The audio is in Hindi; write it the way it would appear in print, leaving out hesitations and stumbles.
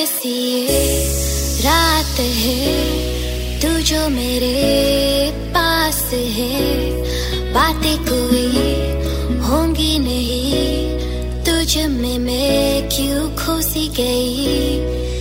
कैसी ये रात है, तू जो मेरे पास है। बातें कोई होंगी नहीं, तुझ में मैं क्यों खो सी गई।